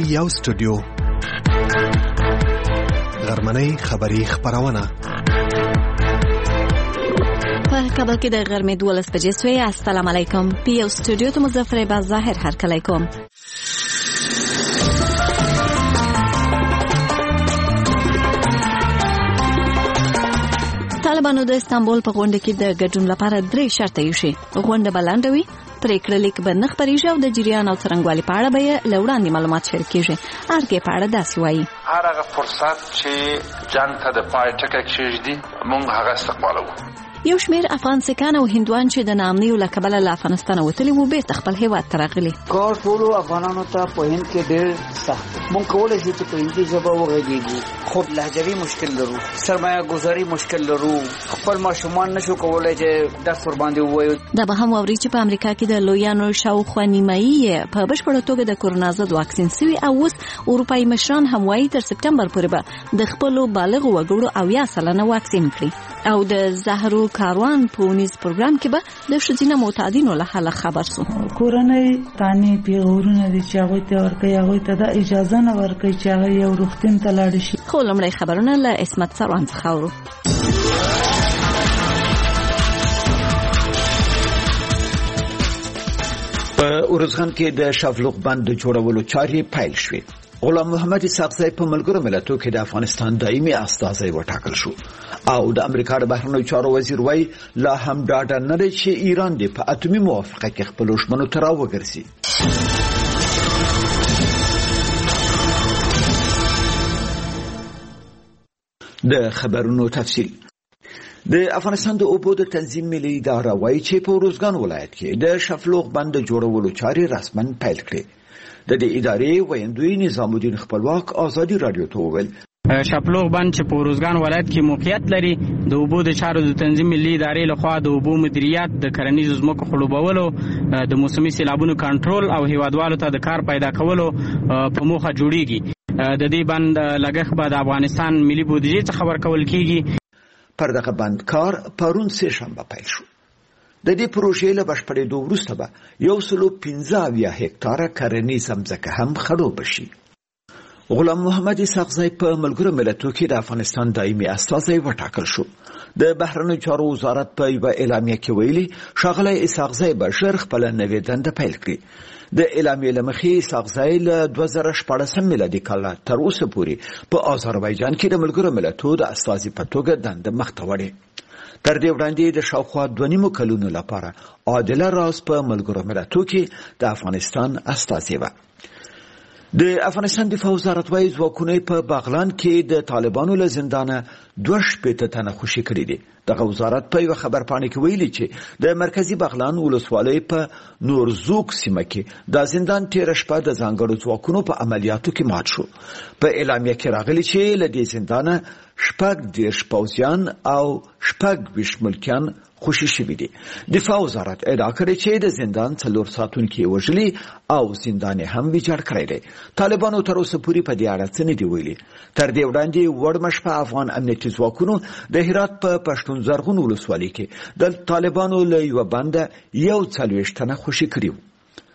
یو سټوډیو غرمنۍ خبری خبرونه په کابل کې د غرمې 12 بجې سوی. السلام علیکم. پی یو سټوډیو ته مظفر با ظاهر هرکلی کوم. طالبانو د استانبول په غونډه کې د ګډون لپاره 3 شرط ایښي. غونډه بلندوي، پریکړه لیک به نه خپریږي او د جریان او څرنګوالي په اړه به لوړاندې معلومات شریکېږي. ارګې په اړه داسې وایي: هر هغه فرصت چې جنگ ته د پای ټکی کېږدي موږ هغه استقبالوو. یو شمیر افغان سکان او هندوان چې د ناامنیو له کبله له افغانستان وتلي وو بیرته خپل هیواد ته راغلي. کار ټولو افغانانو ته په هند کې ډېر سخت. موږ کولای شو چې په هندي ژبه وغږیږو، خو لهجوي مشکل لرو، سرمایه گذاري مشکل لرو، خپل ماشومان نشو کولای چې درس ور باندې ووایو. دا به هم واوري چې په امریکا کې د لویانو شاوخوا نیمایي په بشپړه توګه د کورونا ضد واکسین سوي او اوس اروپایي مشران هم وایي تر سپتمبر پورې به د خپل بالغ وګړو 80% واکسین کړي. او د زهرو کاروان په ونیز پروګرام کې به د ښځینه معتادینو له حاله خبر سو. کورنۍ تانی پیغورونه دي چې هغه ته ورکړي، هغه ته د اجازه نه ورکړي چې هغه یو روغتون ته لاړ شي. خو لمړی خبرونه له اسمت سروان څخه اورو. په ارزغان کې د شافلوغ بند جوړولو چارې پیل شوې. غلام محمد اسحاقزی په ملګرو ملتونو کې د افغانستان دایمي استازی وټاکل شو او د امریکا د بهرنیو چارو وزیر وایي لا هم ډاډه نه دی چې ایران د په اتمی موافقه کې خپل ژمنو ته راوګرځي. د خبرونو تفصیل. د افغانستان د اوبو د تنظیم ملي اداره وایي چې په ارزغان ولایت کې د شافلوغ بند جوړولو چارې رسماً پیل کړې. د دې ادارې ویاندوی نظام الدین خپلواک آزادي رادیو ته وویل شافلوغ بند چې په ارزغان ولایت کې موقعیت لري د اوبو د چارو د تنظیم ملي ادارې لخوا د اوبو مدیریت، د کرنیزو ځمکو خړوبولو، د موسمي سیلابونو کنټرول او هیوادوالو ته د کار پیدا کولو په موخه جوړیږي. د دې بند لګښت به د افغانستان ملي بودیجې څخه ورکول کیږي. پر دغه بند کار پرون سه شنبه پیل شو. د دې پروژې له بشپړېدو وروسته به 115 هکتاره کرنیزه ځمکه هم خړوب شي. غلام محمد اسحاقزی په ملګرو ملتونو کې د افغانستان دایمي استازی وټاکل شو. د بهرنیو چارو وزارت په یوه اعلامیه کې ویلي ښاغلی اسحاقزی به ژر خپله نوې دنده پیل کړي. د اعلامیې له مخې اسحاقزی له 2014 میلادي کال تر اوسه پورې په آذربایجان کې د ملګرو ملتونو د استازي په توګه دنده مخته وړي. تر دې وړاندې د شاوخوا 2.5 کلونو لپاره عادله راز په ملګرو ملتونو کې د افغانستان استازي و. د افغانستان دفاع وزارت وايي ځواکونه په بغلان کې د طالبانو له زندانه 2 تنه خوشي کړي دي. دغه وزارت په یو خبرپاڼه کې ویلي چې د مرکزی بغلان ولسوالۍ په نورزوک سیمه کې د زندان تیر شپه د ځانګړو ځواکونو په عملیاتو کې مات شو. په اعلامیه کې راغلي چې له دې زندانه 10 پوځیان او 20 ملکیان خوشي شوي دي. دفاع وزارت ادعا کړې چې د زندان 4 ساتونکي وژلي او زندان هم ویجاړ کړی دی. طالبانو تر اوسه پورې په دې اړه څه نه دي ویلي. تر دې وړاندې وړمشپه افغان امنیتي ځواکونو د هرات په پښتون زرغون ولسوالۍ کې د طالبانو له یوه بنده 41 تنه خوشي کړي وو.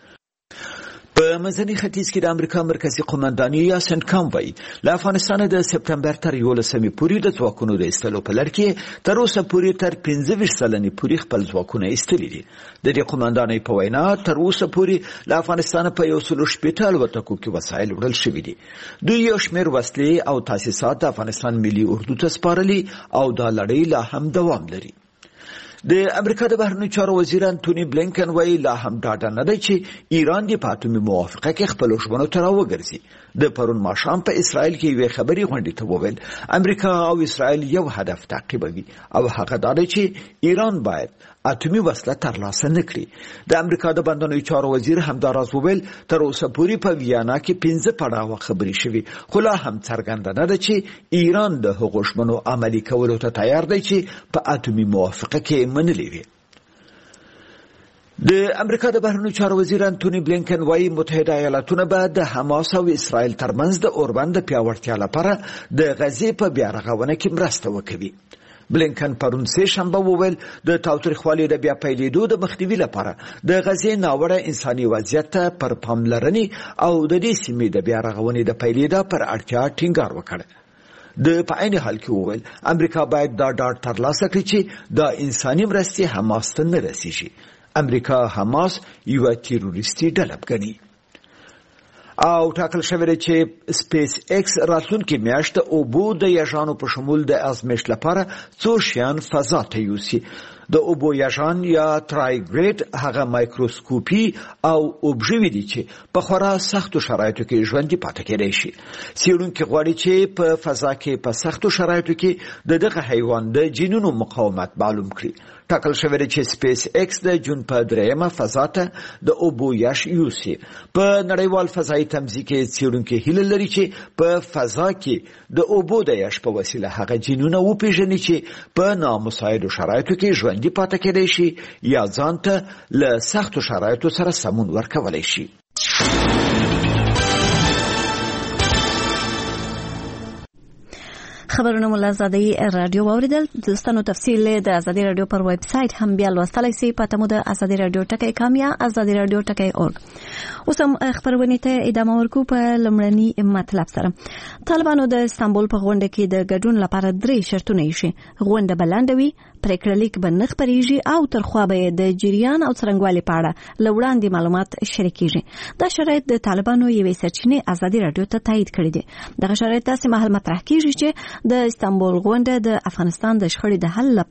په منځني ختیځ کې د امریکا مرکزی قومندانۍ یا سنټکام وایي له افغانستان د سپتمبر تر 11 پورې د ځواکونو د ایستلو په لړ کې تر اوسه پورې تر 25 سلنې پورې خپل ځواکونه ایستلي دي. د دې قومندانۍ په وینا تر اوسه پورې له افغانستان په 160 الوتکو کې وسایل وړل شوي دي. دوی یو شمېر وسلې او تاسیسات د افغانستان ملي اردو ته سپارلي او دا لړۍ لا هم دوام لري. د امریکا د بهرنیو چارو وزیر انټونی بلینکن وایي لا هم ډاډه نه دی چې ایران د اتمی موافقه کې خپل ژمنو ته راوګرځي. د پرون ماښام په اسرائیل کې یوې خبري غونډې ته وویل امریکا او اسرائیل یو هدف تعقیبوي او هغه دا دی چې ایران باید اتمی وسله ترلاسه نه کړي. د امریکا د بهرنیو چارو وزیر همداراز وویل تر اوسه پورې په ویانا کې 15 پړاوه خبرې شوي، خو لا هم څرګنده نه ده چې ایران د هغو ژمنو عملي کولو ته تیار دی چې په اتمی موافقه کې منلې وي. د امریکا د بهرنیو چارو وزیر انټونی بلینکن وايي متحده ایالاتونه به د حماس او اسرائیل ترمنځ د اوربند پیاوړتیا لپاره د غزې په بیارغونه کې مرسته وکړي. بلینکن پرون سه شنبه وویل د تاوتریخوالي د بیا پیلېدو د مخنیوي لپاره د غزې ناوړه انساني وضعیت ته پر پاملرنې او د دې سیمې د بیا رغونې د پیلېدا پر اړتیا ټینګار وکړ. د په عین حال کې وویل امریکا باید دا ډاډ ترلاسه کړي چې د انساني مرستې حماس ته نه رسیږي. امریکا حماس یوه تیروریستي ډله ګڼي. او ټاکل شوی دی چې سپیس ایکس راتلونکې میاشت اوبو د یاژانو په شمول د ازمېښت لپاره څو شیان فضا ته یوسي. د اوبو یاژان یا ترایګریډ هغه مایکروسکوپي او اوبژوي دي چې په خورا سختو شرایطو کې ژوندي پاتې کېدای شي. څېړونکي غواړي چې په فضا کې په سختو شرایطو کې د دغه حیوان د جینونو مقاومت معلوم کړي. ټاکل شوی دی چې سپیس ایکس د جون په 3 فضا ته د اوبو یاش یوسي. په نړیوال فضایي تمځي کې څېړونکي هیله لري چې په فضا کې د اوبو د یاش په وسیله هغه جینونه وپېژني چې په نامساعدو شرایطو کې ژوندي پاتې کېدای شي یا ځان ته له سختو شرایطو سره سمون ورکولی شي. خبرونه مو له ازادي رادیو واوریدل. دوستانو تفصیل د ازادي رادیو پر ویب سټ هم بیا لوستلای شئ. پته مو د ازادي رادیو ټکی کام یا ازادي رادیو ټکی اورګ. اوس هم خبرونه ته ادامه ورکو په لمړني مطلب سره. طالبانو د استانبول په غونډه کې د ګډون لپاره 3 شرطونه یې غونډه بلندوي، پریکړلیک به نه خپریږي او ترخوا به د جریان او څرنګوالي په اړه لوړاندې معلومات شریکېږي. دا شرایط د طالبانو یوې سرچینې ازادي رادیو ته تایید کړي دي. دغه شرایط داسې مهال مطرح کیږي چې د استانبول غونډه د افغانستان د شخړې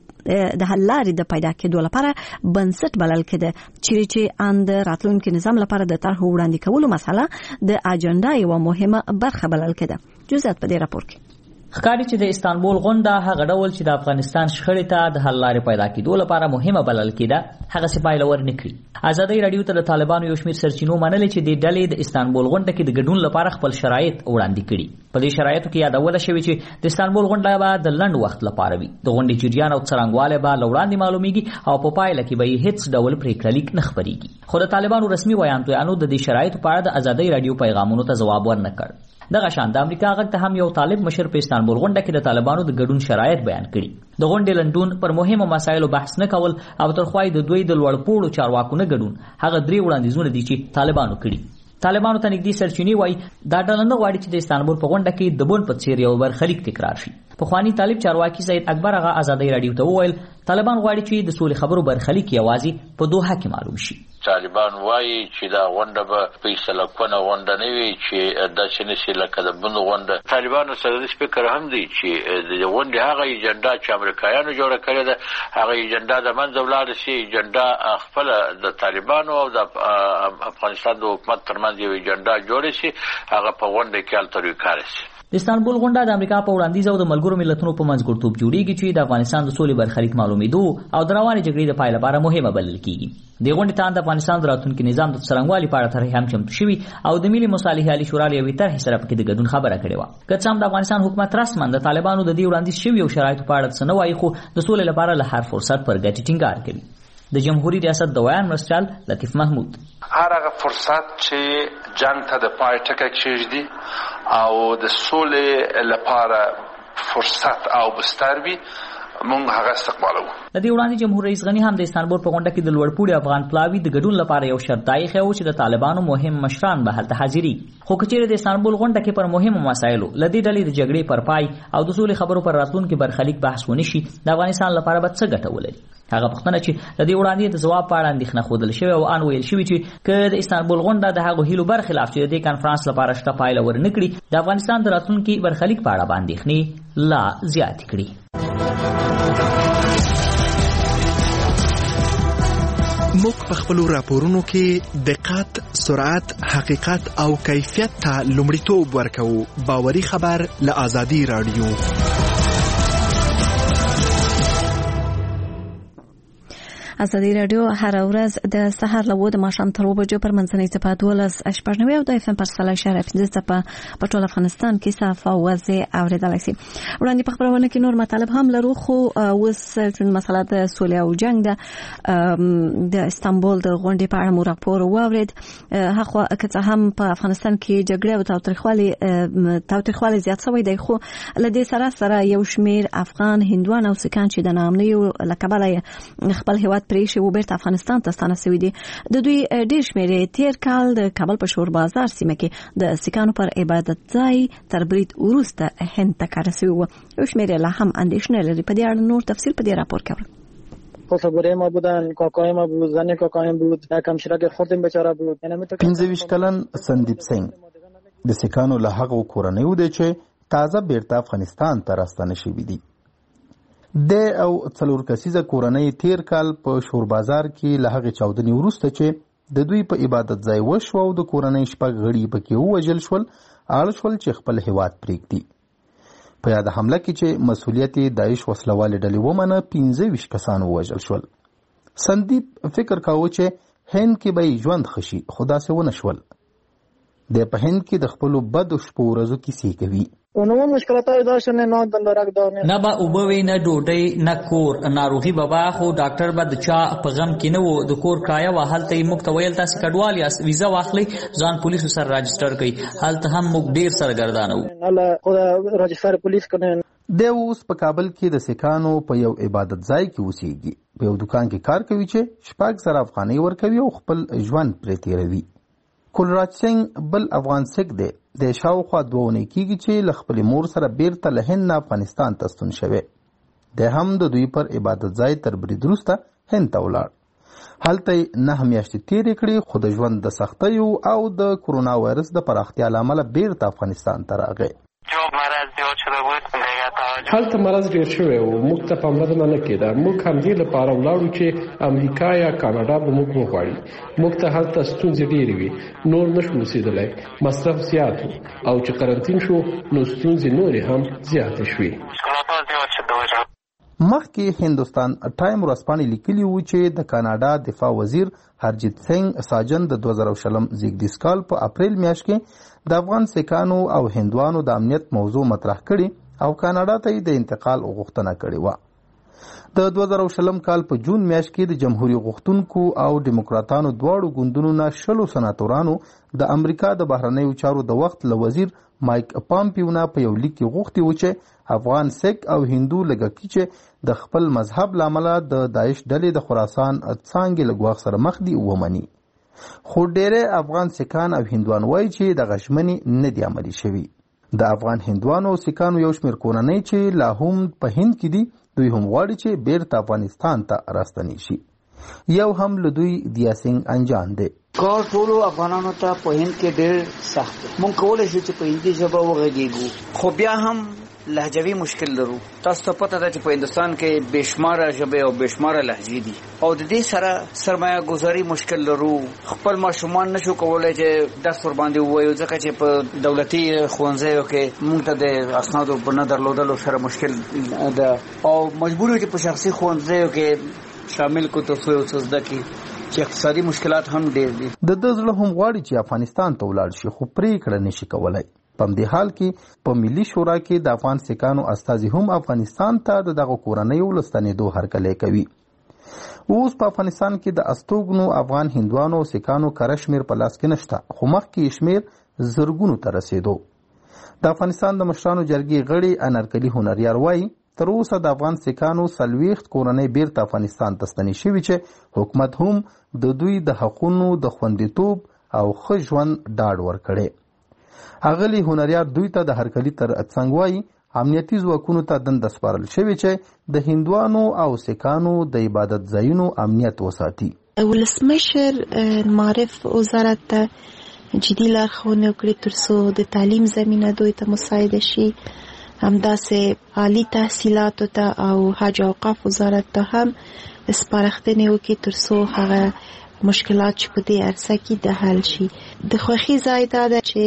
د حل لارې د پیدا کېدو لپاره بنسټ بلل کېده، چې اند راتلونکي نظام لپاره د طرح وړاندې کولو مسله د اجنډا یوه مهمه برخه بلل کېده. جزئیات په دې راپور کې ښکاري چې د استانبول غونډه هغه ډول چې د افغانستان شخړې ته د حل لارې پیدا کېدو لپاره مهمه بلل کېده هغه څه پایله ورنکړي. ازادي رادیو ته د طالبانو یو شمېر سرچینو منلې چې د ډلې د استانبول غونډه کې د ګډون لپاره خپل شرایط وړاندې کړي. په دې شرایطو کې یادونه شوې چې د استانبول غونډه به د لنډ وخت لپاره وي. د غونډې جریان او څرنګوالی به وړاندې معلومیږي او په پایله کې به یې هیڅ ډول پریکړلیک نه خپریږي. خو د طالبانو رسمي ویاندویانو د دې شرایطو په اړه د ازادي رادیو پیغامونو ته ځواب ورنکړ. دغه شان د امریکا غږ ته هم یو طالب مشر په استانبول غونډه کې د طالبانو د ګډون شرایط بیان کړي. د غونډې لنډون پر مهمو مسایلو بحث نه کول او ترخوای د دوی د لوړپوړو چارواکو نه ګډون هغه 3 وړاندیزونه دي چې طالبانو کړي. طالبانو ته نږدې سرچینې وایي دا ډله نه غواړي چې د استانبول په غونډه کې د بن په څیر یو برخلیک تکرار شي. پخوانی طالب چارواکي سید اکبر هغه ازادي رادیو ته وویل طالبان غواړي چې د سولې خبرو برخلیک یوازې په دوحه کې معلوم شي. طالبان وایي چې دا غونډه به فیصله کوونه غونډه نه وي چې داسې نشي لکه د بن غونډه. طالبانو سره د فکر هم دی چې د غونډې هغه ایجنډا چې امریکایانو جوړه کړې ده هغه ایجنډا د منځه ولاړه شي. ایجنډا خپل د طالبانو او د افغانستان د حکومت ترمنځ یو ایجنډا جوړ شي هغه په غونډه کې التروي کار شي. د استانبول غونډه د امریکا په وړاندیز او د ملګرو ملتونو په منځګړیتوب جوړیږي چې د افغانستان د سولې برخلیک معلومېدو او د روانې جګړې د پای لپاره مهمه بلل کیږي. د غونډې ته د افغانستان د راتلونکي نظام د څرنګوالي په اړه طرحې هم چمتو شوي او د ملي مصالحې عالي شورا یوې طرحې سره پکې د ګډون خبره کړې وه. که څه هم د افغانستان حکومت رسماً د طالبانو د دې وړاندیز شوي او شرایطو په اړه څه نه وایي، خو د سولې لپاره له هر فرصت پر ګټې ټینګار کوي. د جمهوریت ریاست د ویان مرستیال لطیف محمود هر هغه فرصت چې جنگ ته د پای ټکی کېږدي او د سولې لپاره فرصت او بستر وي مونږ هغه استقبالوو. د دې وړاندې جمهور رئیس غنی هم د استانبول په غونډه کې د لوړپوړي افغان پلاوي د ګډون لپاره یو شرط دایخه و چې د طالبانو مهم مشران به هلته حاضري. خو کچېرې د استانبول غونډه کې پر مهمو مسایلو لدې ډلې د جګړې پر پای او د سولې خبرو پر راتلونکي برخلیک بحث ونشي د افغانستان لپاره به څه ګټه ولري. هغه پوښتنه چې د دې وړاندې د ځواب په اړه اندېښنه ښودل شوې او ان ویل شوي چې که د استانبول غونډه د هغو هیلو برخلاف چې د دې کنفرانس لپاره شته پایله ورنکړي د افغانستان د راتلونکي برخلیک په اړه به اندېښنې لا زیاتې کړي. موږ په خپلو راپورونو کې دقت، سرعت، حقیقت او کیفیت ته لومړیتوب ورکوو. باوري خبر له ازادي رادیو. ازادي رادیو هر ورځ د سحر له 9 د ماښام تر 2 بجو پر منځنۍ څپه 12 او د اف ام پر سلا شهر فنځ څپه په ټول افغانستان کې صافه وزه اوریدلای شي. وړاندې په خبرونه کې نور مطالب هم لرو، خو اوس چې مسله د سولې او جنگ د استانبول د غونډې په اړه مو راپور واورید. هغه که هم په افغانستان کې جګړه او تاوتریخوالی زیات شوی دی، خو له دې سره یو شمیر افغان هندوان او سکان چې د نامنیو لکبله خپل هیواد پریښي و بیرته افغانستان ته ستانه شوي دي. د دوی ډیر شمیر تیر کال د کابل په شور بازار سیمه کې د سکانو پر عبادت ځای تر برید وروسته هند ته کډه شوي و. یو شمیر لا هم اندېښنه لري. په دې اړه نور تفصیل په دې راپور کې اورئ. خسبوره ما بودن، کاکای ما بود، زن کاکایم بود، یکم شرک خوردیم بیچاره بود. 25 کلن سندیپ سنگ د سکانو له هغو کورنیو دی چې تازه بیرته افغانستان ته راستانه شوي دي. د او 4 کسیزه کورنۍ تیر کال په شور بازار کې له هغې چاودنې وروسته چې د دوی په عبادت ځای وشو او د کورنۍ 6 غړي پکې ووژل شول، اړ شول چې خپل هیواد پرېږدي. په یاد حمله کې چې مسؤلیت داعش وسلوالې ډلې ومنه 25 کسان ووژل شول. سندیپ فکر کاوه چې هند کې به ژوند خشي، خو داسې ونه شول. د په هند کې د خپلو بدو شپو ورځو کیسې کوي. اونمون مشکلاتای داشتن نه دندارک دانه نه با اوبوي نه ډوډۍ نه کور، ناروغي بابا خو ډاکټر به د چا په غم کې نه وو. د کور کرایه و هلته یې موږ ته ویل تاسې کډوال یاست، ویزا واخلئ ځان پولیسو سره راجسټر کړئ. هلته هم موږ ډیر سرګردانه وو. الله خدا راجسټر پولیس کړي. د اوس په کابل کې د سکانو په یو عبادت ځای کې اوسېږي. په یو دکان کې کار کوي چې 6,000 افغانۍ ورکوي او خپل ژوند پرې تیروي. کلراج سنگ بل افغان سک دی. د شاوخوا 2 اونۍ کېږي چې له خپلې مور سره بیرته له هند نه افغانستان ته ستون شوی. د هم د دوی پر عبادت ځای تر برید وروسته هند ته ولاړ. هلته یې 9 میاشتې تېرې کړې، خو د ژوند د سختیو او د کرونا وایرس د پراختیا له امله بیرته افغانستان ته راغی. هلته مرض ډیر شوی و، موږ ته پاملرنه نه کېده. موږ همدې لپاره ولاړو چې امریکا یا کاناډا به موږ وغواړي. موږ ته هلته ستونزې ډېرې وي، نور نشو اوسېدلی، مصرف زیات و، او چې قرنطین شو نو ستونزې نورې هم زیاتې شوې. مخکې هندوستان ټایم ورځپاڼې لیکلي وو چې د کاناډا دفاع وزیر هرجیت سنگ ساجن د 2020 زیږدیز کال په اپریل میاشت کې د افغان سکانو او هندوانو د امنیت موضوع مطرح کړي او کاناډا ته د انتقال غوښتنه کړې وه. د 2020 کال په جون میاشت کې د جمهوریت غوښتونکو او ډیموکراتانو دواړو ګوندونو نه 20 سناتورانو د امریکا د بهرنیو چارو د وخت له وزیر مایک پامپیو نه په یو لیک کې غوښتي و چې افغان سک او هندو لږکي چې د خپل مذهب له امله د داعش ډلې د خراسان څانګې له ګواښ سره مخ دي ومني. خو ډېری افغان سکان او هندوان وایي چې د غشمنې نه دي عملي شوي. د افغان هندوانو او سکانو یو شمیر کورنۍ چې لا هم په هند کې دي، دوی هم غواړي چې بیرته افغانستان ته راستنې شي. یو هم له دوی دیاسنګ انجان دی. کار ټولو افغانانو ته په هند کې ډېر سخت. مونږ کولی شو چې په هندي ژبه وغږیږو، خو بیا هم لهجوي مشکل لرو. تاسو ته پته ده چې په هندوستان کې بېشماره ژبې او بېشماره لهجې دي، او د دې سره سرمایه ګذاري مشکل لرو. خپل ماشومان نشو کولی چې درس ورباندې ووایو، ځکه چې په دولتي ښوونځیو کې موږ ته د اسنادو په نه درلودلو سره مشکل ده، او مجبور یو چې په شخصي ښوونځیو کې شامل کو تر څو یو څه زده کړي، چې اقتصادي مشکلات هم ډېر دي. د ده زړه هم غواړي چې افغانستان ته ولاړ شي، خو پرېکړه نشي کولی. په همدې حال کې په ملي شورا کې د افغان سکانو استازي هم افغانستان ته د دغه کورنیو له ستنېدو هرکلی کوي. اوس په افغانستان کې د استوګنو افغان هندوانو او سکانو کره شمېر په لاس کې نشته، خو مخکې یې شمېر زرګونو ته رسېدو. د افغانستان د مشرانو جرګې غړي انارکلي هنریار وایي تر اوسه د افغان سکانو 40 کورنۍ بیرته افغانستان ته ستنې شوي چې حکومت هم د دوی د حقونو د خوندیتوب او ښه ژوند ډاډ ورکړی. اغلی هنریار دوی ته د هرکلي تر څنګ وایي امنیتي ځواکونو ته دنده سپارل شوې چې د هندوانو او سکانو د عبادت ځایونو امنیت وساتي. ولسمشر معرف وزارت ته جدي لارښوونې وکړي ترڅو د تعلیم زمینه دوی ته مساعده شي، همداسې عالی تحصیلاتو ته او حج اوقاف وزارت ته هم سپارښتنې وکړي ترڅو هغه مشکلات چې په دې عرصه کې د حل شي. د خوښۍ ځای دا ده چې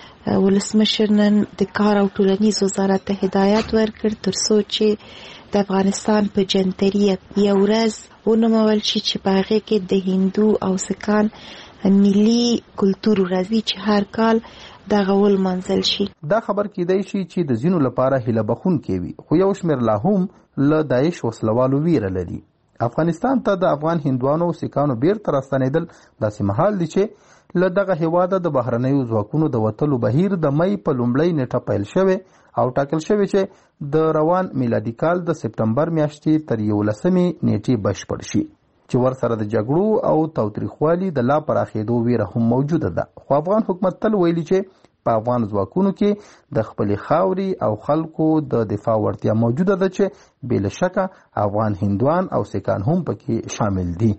ولسمشر نن د کار او ټولنیز وزارت ته هدایت ورکړ ترڅو چې د افغانستان په جنتریه یو ورځ ونومول شي چې په هغې کې د هندو او سکان ملي کلتور راځي چې هر کال دغه ولمانځل شي. دا خبر کیدای شي چې د ځینو لپاره هیله بخښونکی وي، خو یو شمېر لا هم له داعش وسلوالو ویره لري. افغانستان ته د افغان هندوانو او سکانو بیرته راستنېدل داسې مهال دی چې له دغه هېواده د بهرنیو ځواکونو د وتلو بهیر د مۍ په لومړۍ نیټه پیل شوی او ټاکل شوی چې د روان میلادي کال د سپټمبر میاشتې تر 11 نیټې بشپړ شي، چې ورسره د جګړو او تاوتریخوالي د لا پراخېدو ویره هم موجوده ده. خو افغان حکومت تل ویلي چې په افغان ځواکونو کې د خپلې خاورې او خلکو د دفاع وړتیا موجوده ده چې بې له شکه افغان هندوان او سکان هم پکې شامل دي.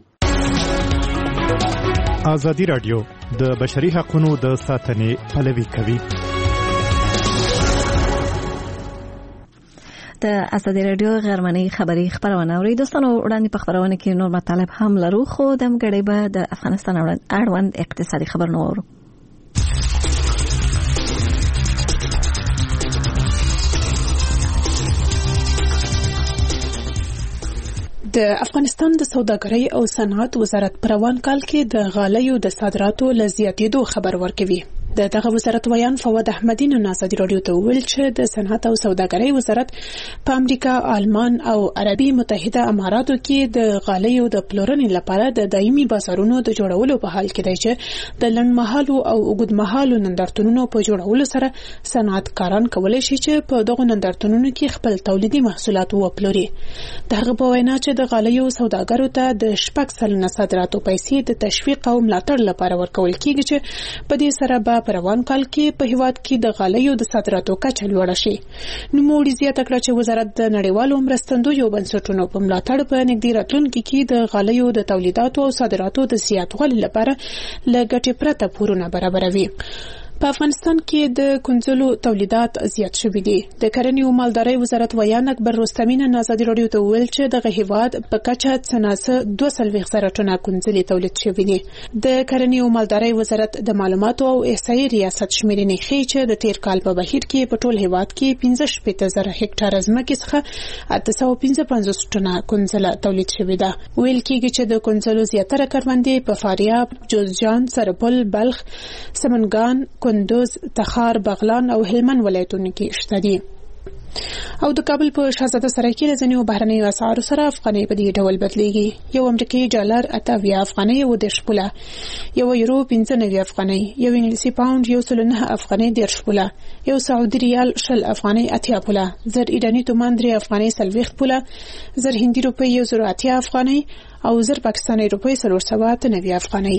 ازادي راډیو د بشري حقوقو د ساتنې پلوي کوي. د ازادي راډیو غرمنۍ خبری خبرونه اوري. دوستانو وړاندې په خبرونه کې نور مطالب هم لرو، خو د مګړې به د افغانستان اړوند اقتصادي خبرونه اورو. د افغانستان د سوداګرۍ او صنعت وزارت په روان کال کې د غالیو د صادراتو له زیاتېدو خبر ورکوي. دغه وزارت ویان فواد احمدی نن ازادي راډیو ته ویل چې د صنعت او سوداګرۍ وزارت په امریکا، آلمان او عربي متحده اماراتو کې د غالیو د پلورنې لپاره د دایمي بازارونو د جوړولو په حال کې دی چې د لنډمهالو او اوږدمهالو نندارتونونو په جوړولو سره صنعتکاران کولی شي چې په دغو نندارتونونو کې خپل تولیدي محصولات وپلوري. دغه په وینا چې د غالیو سوداګرو ته د 6% صادراتو پیسې د تشویق او ملاتړ لپاره ورکول کیږي چې په دې سره به په روان کال کې په هیواد کې د غالیو د صادراتو کچه لوړه شي. نوموړي زیاته کړه چې وزارت د نړیوالو مرستندویو بنسټونو په ملاتړ په نږدې راتلونکي کې د غالیو د تولیداتو او صادراتو د زیاتوالي لپاره له ګټې پرته پورونه برابروي. په افغانستان کې د کنځلو تولیدات زیات شوي دي. د کرنې او مالدارۍ وزارت ویان اکبر رستمی نن ازادي راډیو ته وویل چې دغه هیواد په کچه څناسه 2.2 ټنه کنځلې تولید شوي دي. د کرنې او مالدارۍ وزارت د معلوماتو او احصایې ریاست شمیرنې ښیي چې د تیر کال په بهیر کې په ټول هیواد کې 15,000 هکټاره ځمکې څخه 855 ټنه کنځله تولید شوې ده. ویل کېږي چې د کنځلو زیاتره کروندې په فاریاب، جوزجان، سرپل، بلخ، سمنګان، کندوز، تخار، بغلان او هلمند ولایتونو کې شته دي. او د کابل په شاهزاده سرای کې ځینې بهرنیو اسعارو سره افغانۍ په دې ډول بدلیږي. یو امریکایي ډالر 28 افغانۍ او 10 پوله، یو یورو 95 افغانۍ، یو انګلیسي پاوند 109 افغانۍ 10 پوله، یو سعودي ریال 60 افغانۍ 80 پوله، زر ایرانی تومان 3 افغانۍ 40 پوله، زر هندي روپۍ 180 افغانۍ او زر پاکستاني روپۍ 490 افغانۍ.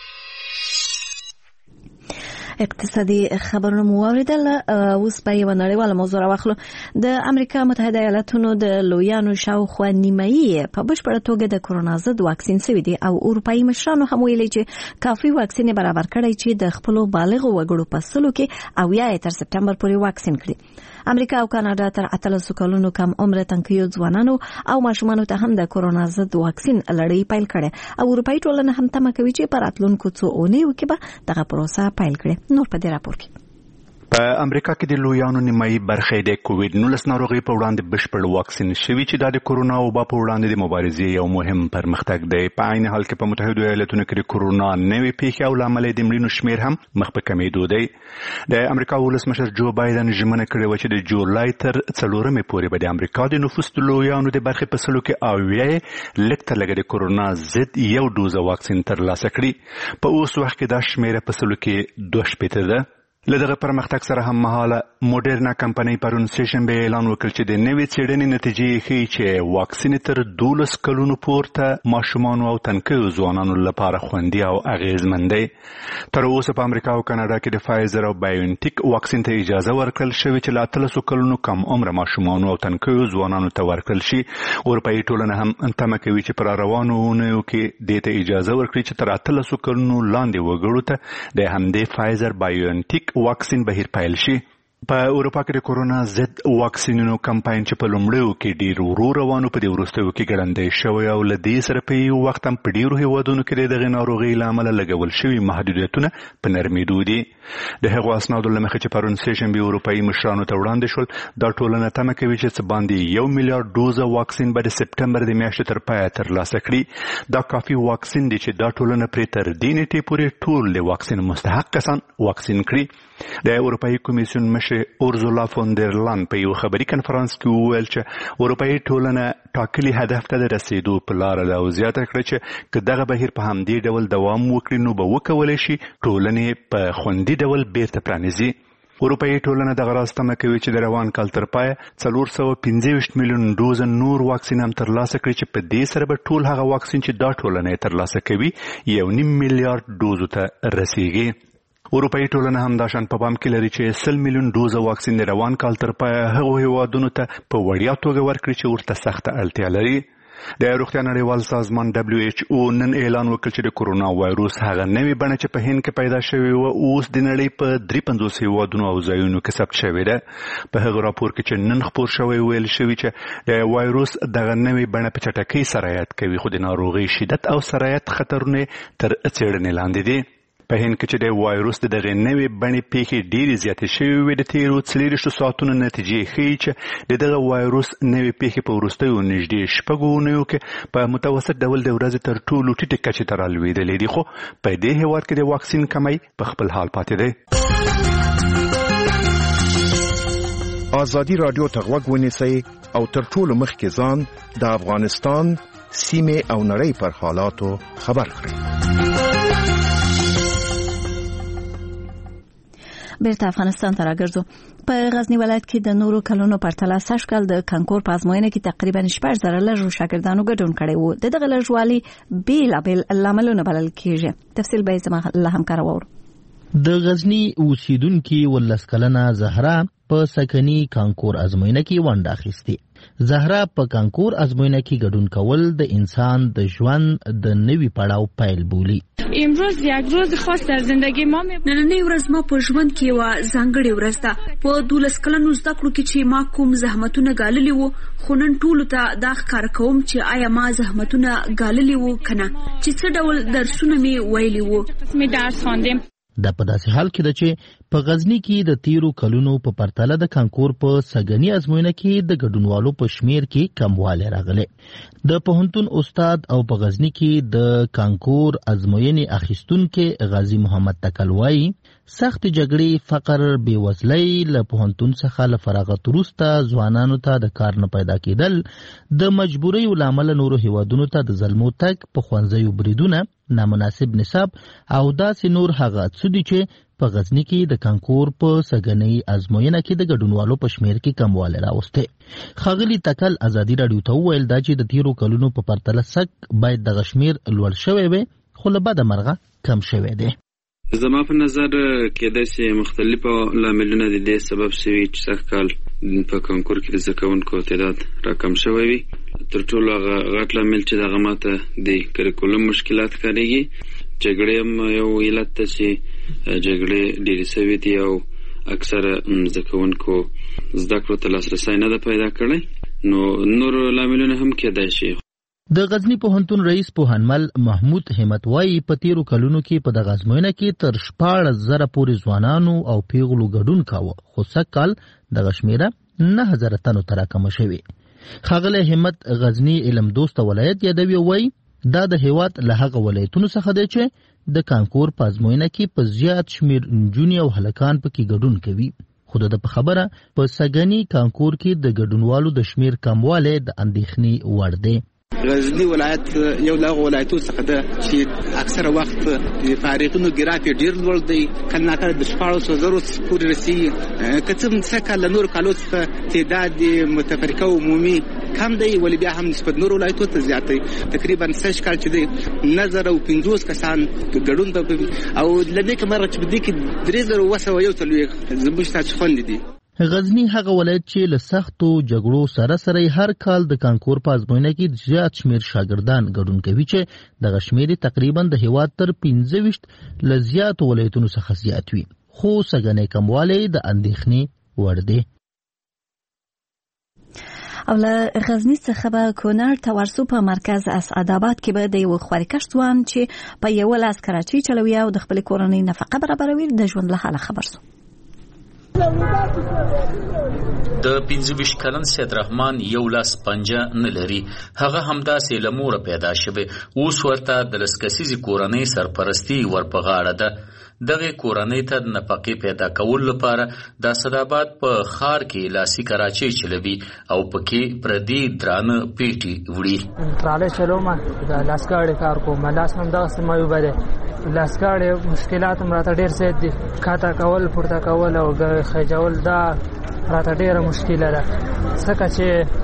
اقتصادي خبرونه مو اوریدل. اوس په یو نړیواله موضوع راوخلو. د امریکا متحده ایالاتونو د لویانو شاوخوا نیمایي په بشپړه توګه د کرونا ضد واکسین شوي دي او اروپایي مشرانو هم ویلي چې کافي واکسین برابر کړی چې د خپل بالغ وګړو په سلو کې او یا تر سپټمبر پورې واکسین کړي. امریکا او کاناډا تر 18 کلونو کم عمر تنکیو ځوانانو او ماشومانو ته هم د کرونا ضد واکسین لړۍ پیل کړي او اروپایي ټولنه هم تمه کوي چې په راتلونکو څو اونیو کې به دغه پروسه پیل کړي. نور په دې راپور کې په امریکا کې د لویانو نیمایي برخې د کووډ-19 ناروغي په وړاندې بشپړ واکسین شوي چې د کرونا وبا په وړاندې د مبارزې یو مهم پرمختګ دی. په عین حال کې په متحده ایالاتونو کې د کرونا نوې پیښې او لامل د مړینو شمیر هم مخ په کمیدو دی. د امریکا ولسمشر جو بایدن ژمنه کړې و چې د جولای تر 4 پورې به د امریکا د نفوس د لویانو د برخې په سلو کې او لږ تر لږه د کرونا ضد یو ډوزه واکسین ترلاسه کړي. په اوس وخت کې دا شمیر په سلو کې 2 ده. لدغه پرمختګ سره هم مهاله موډرنا کمپنۍ پرون سیشنبه اعلان وکړ چې د نوې څېړنې نتیجې ښیي چې واکسین تر 12 کلونو پورته ماشومان او تنکیو ځوانانو لپاره خوندي او اغیزمن دی. تر اوسه په امریکا او کاناډا کې د فایزر او بایونټیک واکسین ته اجازه ورکړل شوې چې له 13 کلونو کم عمر ماشومان او تنکیو ځوانانو ته ورکړل شي. اروپایي ټولنه هم تمه کوي چې پر روانو اونیو کې دې ته اجازه ورکړي چې تر 13 کلونو لاندې وګړو ته د همدې فایزر بایونټیک واکسین بهیر پیل شي. په اروپا کې د کورونا ضد واکسینونو کمپاین چې په لومړیو کې ډیر ورو روانو په دې وروستیو کې ګړندی شوی او له دې سره په یو وخت هم په ډیرو هیوادونو کې د دغې ناروغۍ له امله لګول شوي محدودیتونه په نرمېدو دي. د هغو اسنادو له مخې چې پرون سهشنبې اروپایي مشرانو ته وړاندې شول، دا ټولنه تمه کوي چې څه باندې 1 میلیارډ ډوزه واکسین به د سپټمبر د میاشتې تر پایه ترلاسه کړي. دا کافي واکسین دی چې دا ټولنه پرې تر دې نیټې پورې ټول د واکسین مستحق کسان واکسین کړي. د اروپایي کمیسیون مشر اورزولا فون در لان په یو خبري کنفرانس کې وویل چې اروپایي ټولنه ټاکلي هدف ته د رسیدو په لاره ده او زیاته کړه چې که دغه بهیر په همدې ډول دوام وکړي نو به وکولی شي ټولنې په خوندي ډول بیرته پرانیزي. اروپایي ټولنه دغه راز تمه کوي چې د روان کال تر پایه 425 میلیون ډوزه نور واکسین هم ترلاسه کړي چې په دې سره به ټول هغه واکسین چې دا ټولنه یې ترلاسه کوي 1.5 میلیارډ ډوزو ته رسیږي. اروپایي ټولنه هم دا شان په پام کې لري چې 100 میلیون ډوزه واکسین د روان کال تر پایه هغو هیوادونو ته په وړیا توګه ورکړي چې ورته سخته اړتیا لري. د روغتیا نړیوال سازمان WHO نن اعلان وکړ چې د کورونا وایروس هغه نوې بڼه چې په هند کې پیدا شوې وه اوس د نړۍ په 53 هیوادونو او ځایونو کې ثبت شوې ده. په هغه راپور کې چې نن خپور شوی ویل شوي چې د وایروس دغه نوې بڼه په چټکۍ سرایت کوي، خو د ناروغۍ شدت او سرایت خطرونه تر څېړنې لاندې دي. په هند کې چې د وایروس د دغې نوې بڼې پیښې ډېرې زیاتې شوې وې، د تېرو 24 ساعتونو نتیجې ښیي چې د دغه وایروس نوې پیښې په وروستیو نږدې 6 اونیو کې په متوسط ډول د ورځې تر ټولو ټیټې کچې ته رالوېدلې دي، خو په دې هېواد کې د واکسین کمی په خپل حال پاتې دی. ازادي راډیو ته غوږ ونیسئ او تر ټولو مخکې ځان د افغانستان سیمې او نړۍ پر حالاتو خبر کړئ. بیرته افغانستان ته راګرځو. په غزنی ولایت کې د نورو کلونو پرتله سږ کال د کانکور په ازموینه کې تقریبا 6,000 لږ شاګردانو ګډون کړی وو. دغه لږوالي بیلابیل لاملونه بلل کېږي. تفصیل به زما له همکار وور. د غزنی اوسیدونکو ولس کلنه زهرا په سکنی کانکور ازموینه کې ونډه اخیسته. زهرا په کانکور ازموینه کې ګډون کول د انسان د ژوند د نوي پړاو پیل بولی. امروز یک روز خاص در زندگی ما نننی ورځ ما په ژوند کې و ځانګړې ورځ ده. په 12 کلنو زده کړو کې چې ما کوم زحمتونه ګاللي وو، خو نن ټولو ته دا ښکار کوم چې آیا ما زحمتونه ګاللي وو کنه، چې څه ډول درسونه می ویلي وو. می درس خواندم. د په داسې حال کې ده چې په غزنی کې د تیرو کلونو په پرتله د کانکور په سګنی ازموینه کې د ګډونوالو په شمیر کې کموالی راغلی. د پوهنتون استاد او په غزنی کې د کانکور ازموینې اخیستونکو غازی محمد تکلوایی سخت جګړې، فقر، بېوزلۍ له پوهنتون څخه له فراغت وروسته ځوانانو ته د کار نه پیدا کېدل، د مجبوریو له امله نورو هیوادونو ته د زلمو تګ، په ښوونځیو بریدونه، نامناسب نصاب او داسې نور هغه څه دي چې په غزنی کې د کانکور په سګنۍ ازموینه کې د ګډونوالو په شمیر کې کموالی راوستی. ښاغلي تکل ازادي راډیو ته وویل دا چې د تیرو کلونو په پرتله سږ باید دغه شمیر لوړ شوی وي، خو له بده مرغه کم شوی دی. زما په نظر کېدای شي مختلفو لاملونه د دې سبب شوي چې سږ کال په کانکور کې د زده کوونکو تعداد راکم شوی وي. تر ټولو هغه غټ لامل چې دغه ماته د کریکولم مشکلات ښکارېږي. جګړې هم یو علت ده چې جګړې ډېرې سوي دي او اکثره زده کوونکو زده کړو ته لاسرسی نه ده پیدا کړی، نو نور لاملونه هم کېدای شي. د غزنی پوهنتون رئیس پوهنمل محمود همت وایي په تیرو کلونو کې په دغه ازموینه کې تر 14,000 پورې ځوانانو او پیغلو ګډون کاوه، خو سږ کال دغه شمیره 9,000 تنو ته راکمه شوې. ښاغلی همت غزنی علم دوسته ولایت یادوي، وایي دا د هیواد له هغه ولایتونو څخه دی چې د کانکور په ازموینه کې په زیات شمیر نجونې او هلکان پکې ګډون کوي. خو د په خبره په سګنی کانکور کې د ګډونوالو د شمیر کموالی د اندېښنې وړ دی. غزنی ولایت یو له ولایتونو څخه ده چې اکثره وخت د فارغینو ګراف ډیر لوړ دی، کله ناکله د 14,000 پورې رسیږي. که څه څه کال له نورو کالو څخه تعداد متفرقه او عمومي کم دی، ولی بیا هم نسبت نورو ولایتونو ته زیات دی. تقریبا سږ کال چې دی 9,050 کسان ګډون او له دې کمره چې په دې کې 3,141 زموږ تاسو خوندې دي. غزنی هغه ولایت چې له سختو جګړو سره سره هر کال د کانکور په ازموینه کې زیات شمیر شاګردان ګډون کوي چې دغه شمیر تقریبا د هیواد تر 15 له زیاتو ولایتونو څخه زیات وي، خو سګنې کموالی د اندېښنې وړ دی. او له غزني څخه به کونړ ته ورسو. په مرکز اسعدآباد کې به د یو خواریکښ ځوان چې په یو لاس کراچۍ چلوي او د خپل کورنۍ نفقه برابروي د ژوند له حاله خبر شو. د 25 کلن سید رحمان یو لاس پنجه نه لري. هغه همداسې له موره پیدا شوی. اوس ورته د لسکسیزې کورنۍ سرپرستی ورپه غاړه ده. دغه کورنۍ ته د نفقې پیدا کول لپاره د اسعدآباد په ښار کې لاسي کراچۍ چلوي او پکې پردي درانه پیټي وړي. تراله چلوم د لاسګاړي کار کوم. لاس هم دغه سمایو بره لاسګاړي مشکلات هم راته ډېر زیات دي. کاته کول پورته کول او خجول دا راته ډېره مشکله ده. ځکه چې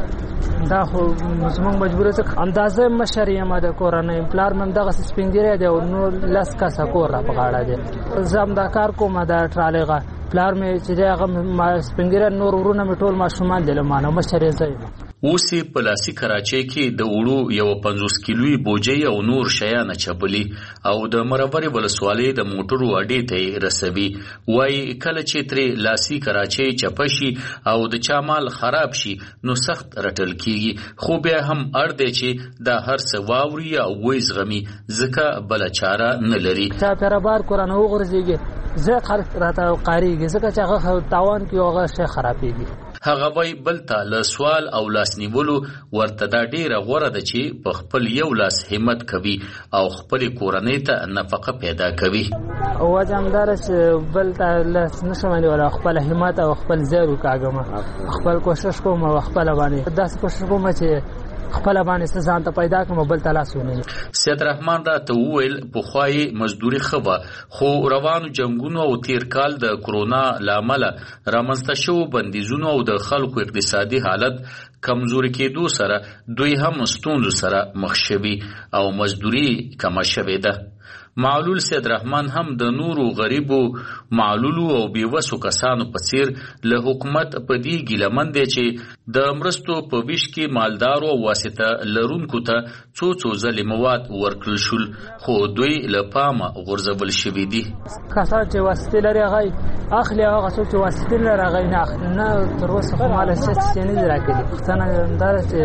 دا خو زموږ مجبوره څه اندازه مشر یم د کورنۍ. پلار مې دغه سپینګیری دی او نور لس کسه کور را په غاړه دی. زه هم دا کار کوم د ټرالېغه. پلار مې چې دی هغه سپینګیری نور ورونه مې ټول ماشومان دي له مانه مشر یې زه یم. اوس په لاسي کراچۍ کې د وړو یو 50 کیلوي بوجۍ او نور شیان چبلي او د مرورې ولسوالۍ د موټرو اډې ته رسوي. وایي کله چې ترې لاسي کراچۍ چپه شي او د چا مال خراب شي نو سخت رټل کیږي. خو بیا هم اړ دی چې دا هر څه واوري او وایي زغمي ځکه بله چاره نه لري. چا پیربار قرآن وغورځېږي زه خلک راته قاریږي ځکه چې هغه تاوان کې هغه شی خرابېږي. هغه وای بل ته له سوال او لاس نیولو ورته دا ډیره غوره ده چې په خپل یو لاس همت کوي او خپل کورنۍ ته نفقه پیدا کوي. وجه همدار چې بل ته لاس نشم نیولی خپل همت او خپل ځای وکاږم. خپل کوشش کوم او خپل باندې داسې کوشش کوم چې خپل باندې ځان ته پیدا کوم بل ته لاس ونیسم. سید رحمان راته وویل پخوای مزدوري خبه خو روانو جنگونو او تیر کال د کرونا لامل رامنځته شو بندیزونو او د خلکو اقتصادي حالت کمزوري کېدو سره دوی هم ستونزو سره مخ شوي او مزدوري کمه شوې ده. معلول سید رحمان هم د نورو غریبو معلولو او بیوسو کسانو په څیر له حکومت په دې ګیلمن دی چې د مرستو په ویش کې مالدارو واسطه لرونکو ته څو ځلې مواد ورکړل شول خو دوی له پامه غورځول شوي دي. کسان چې واسطې لري هغه اخلي هغه څوک چې واسطې لري هغه نه تر اوسه خو مال څه نه دي راکړي. څنګه انداز چې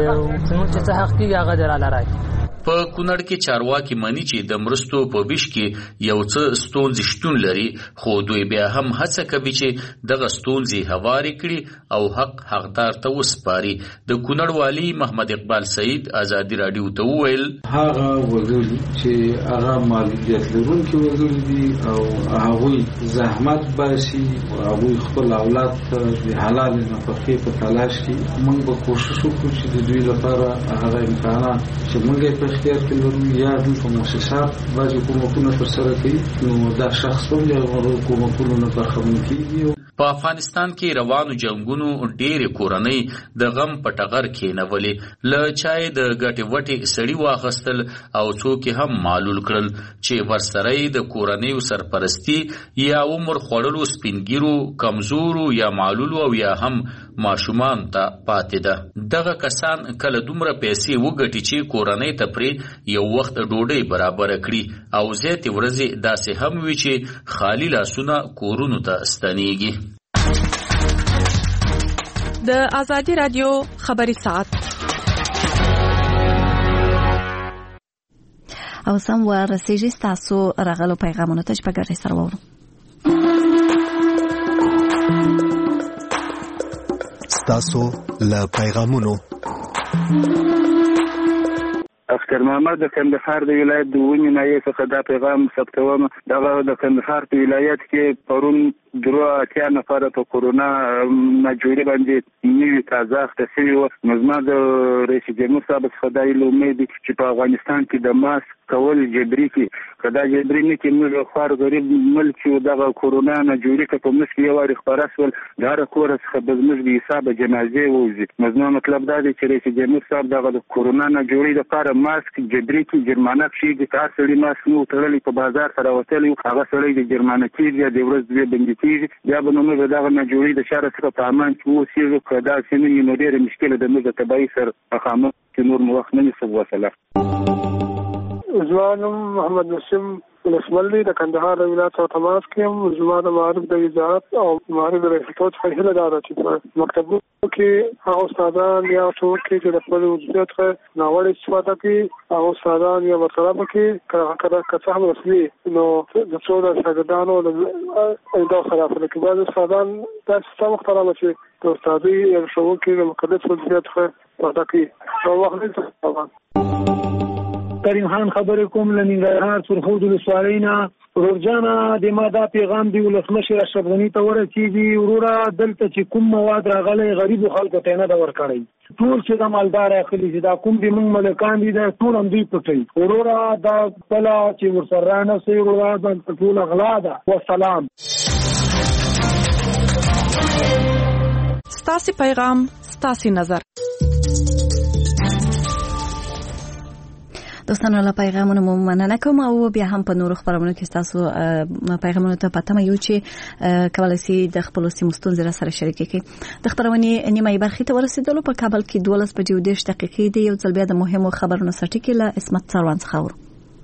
څه حق کېږي هغه دراله راکړي. په کونړ کې چارواکي مانی چې د مرستو په ویش کې یو څه ستونزې شتون لري خو دوی بیا هم هڅه کوي چې دغه ستونزې هوارې کړي او حق حقدار ته وسپاري. د کونړ والی محمد اقبال سعید ازادي راډیو ته وویل هغه وګړي چې هغه مالیات لرونکي وګړي دي او هغوی زحمت باسي او هغوی خپل اولاد ته د حلال نفقې په تلاش کې موږ به کوشش وکړو چې د دوی لپاره هغه امکانات چې موږ په اختیار کې لرو یا د مؤسسات بعضې کومکونه ترسره کوي نو دا شخص هم د هغو کومکونو نه برخمن کېږي. په افغانستان کې روانو جنگونو ډېرې کورنۍ د غم په ټغر کېنولې. له چای د ګټې وټې سړي واخیستل او څوک هم معلول کړل چې ورسره د کورنیو سرپرستی یا عمر خوړلو سپینګیرو کمزورو یا معلولو او یا هم ماشومان ته پاتې ده. دغه کسان کله دومره پیسې وګټي چې کورنۍ ته پرې یو وخت ډوډۍ برابر کړي او زیاتې ورځې داسې هم وي چې خالی لاسونه کورونو ته ستنېږي. د ازادي رادیو خبري ساعت او سم ورسیږي تاسو راغلو پیغامونه ته چې په ګټه سره وورو. تاسو له پیغامونو اختر محمد د کندهار د ولایت د ونې نایې څخه دا پیغام ثبتوم. دغه د کندهار په ولایت کې پرون 83 نفر په کورونا مجبوري باندې نیوي تازه اخته شوي وو. نو زما د رئیس جمهور صاحب څخه دا امید دی چې په افغانستان کې د ماسک کول جبري کې کدا جبري نه کې موږ خوار غریب ملک چې دغه کورونا مجبوري کې په مسک یو وړ خبره سول دا کور څخه به موږ به حساب جنازې وځي. زما مطلب دا دی چې رئیس جمهور صاحب دغه کورونا مجبوري لپاره ماسک جبري کې جرمانه شي. د تاسو لري ماسک نو تړلې په بازار سره وتلی هغه سړی د جرمانه کېږي د ورځ دوه بندي کېږي یا به نو موږ دغه مجبوري د شهر څخه په امان کې اوسېږو. کدا سیمې نو ډېره مشکله د موږ تبعي سره مخامخ چې نور مو وخت نه نیسو. وسلام. زوانم محمد نسیم ولسمل دی د کندهار ولایت او تماس کې زما د معارف د وزارت او معارف د ریاستو څخه هیله ده چې په مکتبونو کې هغه استادان یا ټول کې چې د خپل وضعیت څخه ناوړه استفاده کوي هغه استادان یا برطرف کې کله هم رسمي نو د څو د شاګردانو د خلاف کې بعض استادان د سیستم محترم چې د استادي یا ښوونکي د مقدس وضعیت څخه استفاده کوي او وخت څه کریم خان خبرې کوم له ننګرهار سرخود ولسوالینا ورورجانا د ماده پیغام دی ولسمشر اشرف غنی ته ورسیږي وروره دلته چې کوم مواد راغلي غریب خلکو ته نه دا ورکړي ټول چې د مالدار اخلي چې دا کوم د موږ ملکان دي دا ټول هم دوی پټي وروره دا بلا چې ورسره نه سي وروره د ټول اغلا ده والسلام. ستاسي پیغام ستاسي نظر. دوستانو له پیغامونو مو مننه کوم او بیا هم په نورو خبرونو کې تاسو پیغامونو ته پاتمه یو چې کولای شي د خپل سیمو ستونزې سره شریک کړئ. د خبرونې نیمه برخه ته ورسېدلو په کابل کې 12:10 دقیقې دی یو ځل بیا د مهمو خبرونو سرټکی له اسمت سروان څخه ورو.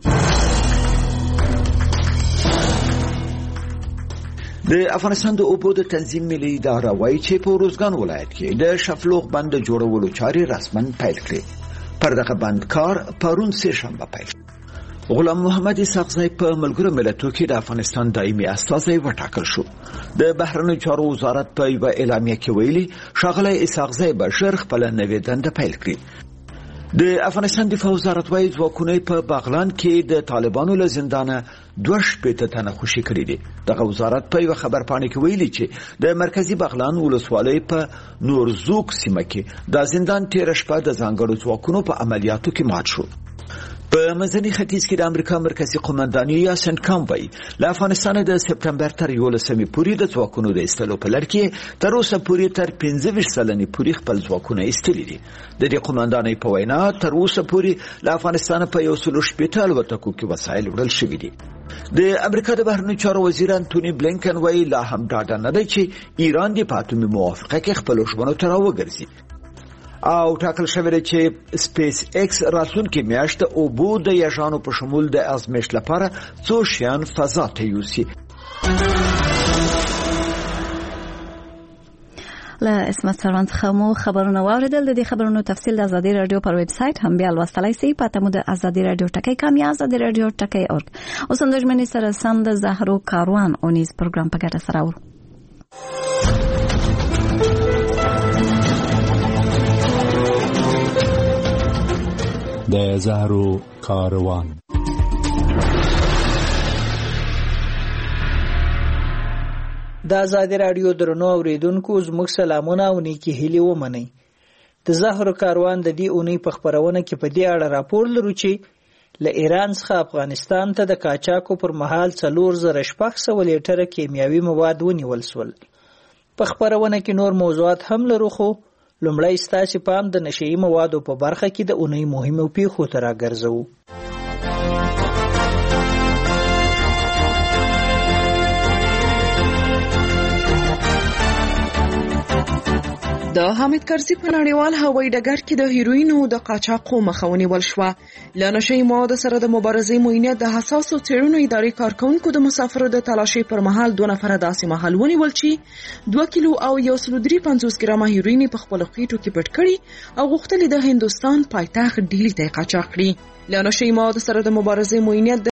د افغانستان د اوبو د تنظیم ملي اداره وايي چې په روزګان ولایت کې د شفلوغ بند جوړولو چارې رسماً پیل کړې. پر دغه بند کار پرون سه شنبه پیل. غلام محمد اسحاقزی په ملګرو ملتونو کې د افغانستان دایمي استازی وټاکل شو. د بهرنیو چارو وزارت په یو اعلامیه کې ویلي ښاغلی اسحاقزی به ژر خپله نوې دنده پیل کړي. د افغانستان دفاع وزارت وايي ځواکونه په بغلان کې د طالبانو له زندانه 2 تنه خوشي کړي دي. دغه وزارت په یو خبرپاڼه کې ویلي چې د مرکزی بغلان ولسوالۍ په نورزوک سیمه کې د زندان تیر شپه د ځانګړو ځواکونو په عملیاتو کې مات شو. په منځني ختیځ کې د امریکا مرکزی قومندانۍ یا سنټکام وايي له افغانستان د سپټمبر تر 11 پورې د ځواکونو د ایستلو په لړ کې تر اوسه پورې تر 15 سلنې پورې خپل ځواکونه ایستلي دي. د دې قومندانۍ په وینا تر اوسه پورې له افغانستان په 160 الوتکو کې وسایل وړل شوي دي. د امریکا د بهرنیو چارو وزیر انټونی بلینکن وايي لا هم ډاډه نه دی چې ایران د پاتومي موافقه کې خپل ژمنو ته راوګرځي او ټاکل شوی دی چې سپیس ایکس راتلونکي میاشت اوبو د یاژانو په شمول د ازمېښت لپاره څو شیان فضا ته یوسي. له اسمت سروان څخه مو خبرونه واوریدل. د دې خبرونو تفصیل د ازادي رادیو پر ویب سټ هم بیا لوستلای شئ. پته مو د ازادي رادیو ټکی کام یا ازادي رادیو ټکی اورګ. اوس هم د ژمنې سره سم د زهرو کاروان اونیز پروګرام په ګټه سره ورو. د زهرو کاروان. د ازادي رادیو درنو اوریدونکو زموږ سلامونه او نیکی هیلې ومنئ. د زهرو کاروان د دې اونۍ په خبرونه کې په دې اړه راپور لرو چې له ایران څخه افغانستان ته د قاچاقو پر مهال 4600 لیټره کیمیاوي مواد ونیول شول. په خبرونه کې نور موضوعات هم لرو خو لومړی ستاسو پام د نشئی موادو په برخه کې د اونۍ مهمو پیښو ته راګرځو. د حامد کرزي په نړیوال هوایي ډګر کې د هیروینو د قاچاقو مخه ونیول شوه. له نشئی موادو سره د مبارزې معاینات د حساسو څېړنو ادارې کارکونکو د مسافرو د تلاشي پر مهال 2 نفره داسې مهال ونیول چې 2 کیلو او 153 ګرامه هیروین په خپل خېټو کې پټ کړي او غوښتل د هندستان پایتخت ډیلی ته قاچاق کړي. له نشئی موادو سره د مبارزې معاینات